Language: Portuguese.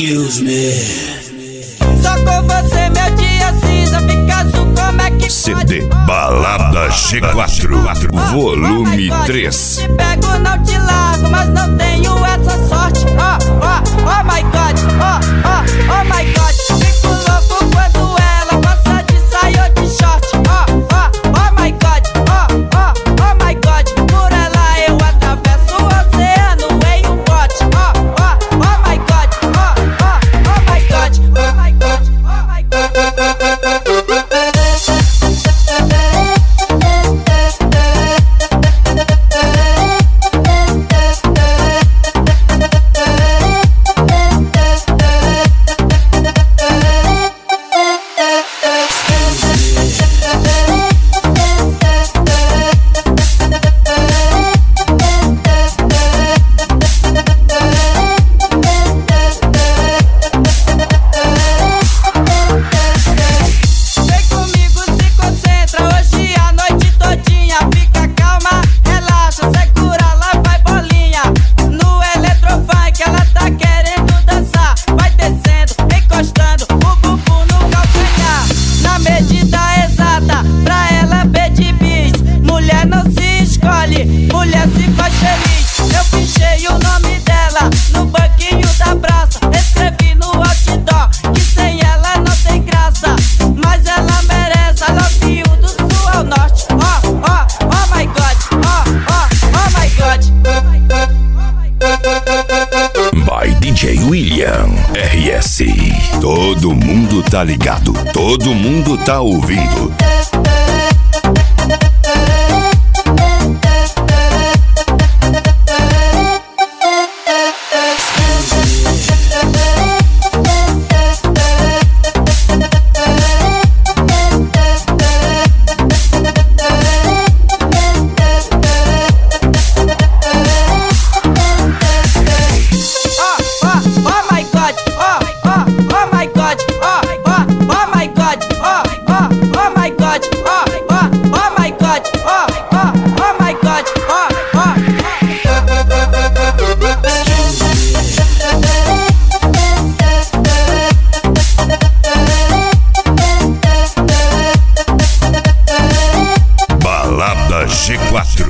Excuse me. Só com você meu dia cinza fica azul, como é que CD Balada G4 Volume 3. Te pego, não te largo, mas não tenho essa sorte. Oh my God, oh my God. Fico louco quando ela passa de saia ou de short. Oh my God, oh my God. Por ela eu atravesso o oceano em um bote. Oh my God, oh my God, oh my God, oh my God. Mulher se faz feliz, eu pichei o nome dela no banquinho da praça. Escrevi no outdoor que sem ela não tem graça, mas ela merece. I love you do sul ao norte. Oh my God, oh my God, oh my God, oh my God. By DJ William RS. Todo mundo tá ligado, todo mundo tá ouvindo. Balada G4